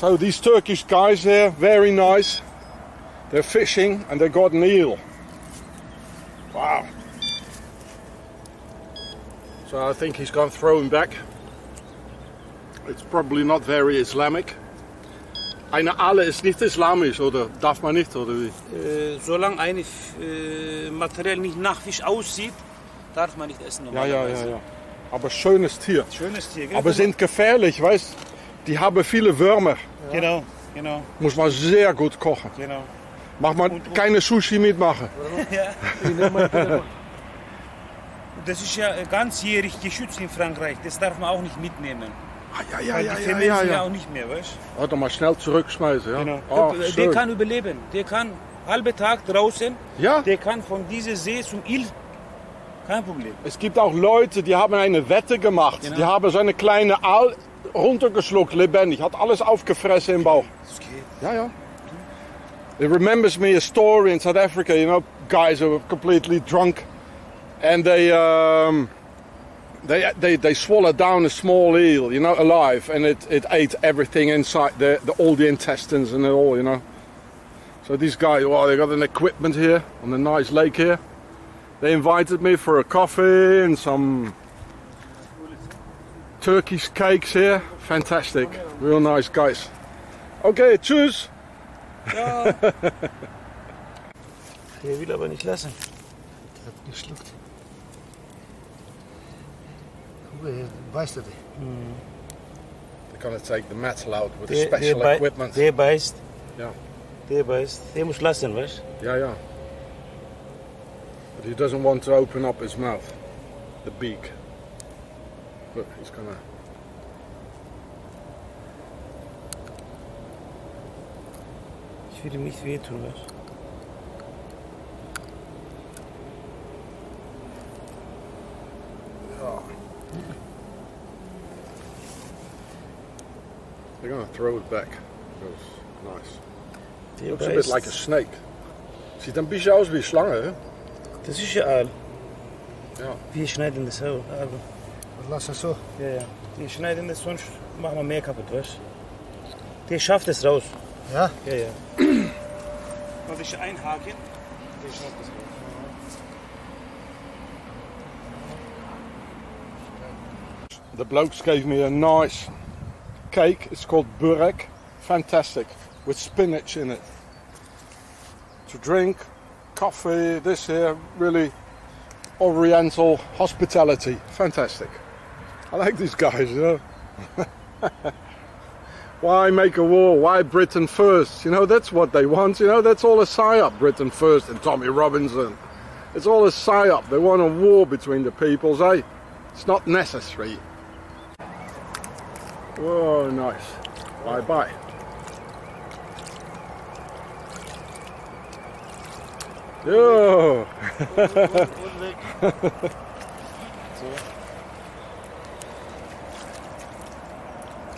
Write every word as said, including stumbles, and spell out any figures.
So these Turkish guys there, very nice. They're fishing and they got an eel. Wow. So I think he's going to throw him back. It's probably not very Islamic. Eine Aale ist nicht islamisch, oder darf man nicht, oder wie? Äh, solange ein äh, Material nicht nach Fisch aussieht, darf man nicht essen. Ja, ja, ja, ja. Aber schönes Tier. Schönes Tier, gell? Aber sind gefährlich, weißt? Die haben viele Würmer. Ja. Genau, genau. Muss man sehr gut kochen. Genau. Mag man und, und keine Sushi mitmachen. Ja. Das ist ja ganzjährig geschützt in Frankreich. Das darf man auch nicht mitnehmen. Ah, ja, ja, ja, die ja, ja, ja. auch nicht mehr, weißt du? Warte mal, schnell zurückschmeißen, ja? Genau. Oh, der kann überleben. Der kann halben Tag draußen. Ja? Der kann von dieser See zum Il. Kein Problem. Es gibt auch Leute, die haben eine Wette gemacht. Genau. Die haben so eine kleine Aal runtergeschluckt, lebendig. Hat alles aufgefressen im Bauch. Das geht. Ja, ja. It remembers me a story in South Africa, you know, guys who were completely drunk. And they... Um, They, they they swallowed down a small eel, you know, alive, and it, it ate everything inside, the, the all the intestines and it all, you know. So these guys, well, they got an equipment here on the nice lake here. They invited me for a coffee and some Turkish cakes here. Fantastic, real nice guys. Okay, tschüss. Ja. Der will aber nicht lassen. Der hat geschluckt. Beißt er dich? Mm. They're going to take the metal out with the special der equipment. Der beißt. Ja. Der beißt. Der muss lassen, weißt du? Ja, ja. But he doesn't want to open up his mouth, the beak. Look, he's gonna. Ich will ihm nicht wehtun, weißt du? They're going to throw it back. That's nice. Der Looks beißt. a bit like a snake. Sieht ein bisschen aus wie Schlange, hè? Das ist ja Aal. Ja. Wir schneiden das auch. Also. Lass es so. Ja, ja. Wir schneiden das, sonst machen wir mehr kaputt, weißt du? Der schafft es raus. Ja? Ja, ja. Muss ich einhaken? Der schafft es raus. The blokes gave me a nice cake. It's called burek. Fantastic. With spinach in it. To drink, coffee, this here, really oriental hospitality. Fantastic. I like these guys, you know. Why make a war? Why Britain first? You know, that's what they want. You know, that's all a psy-up. Britain first and Tommy Robinson. It's all a psy-up. They want a war between the peoples, eh? It's not necessary. Whoa, nice. Bye-bye. Yo!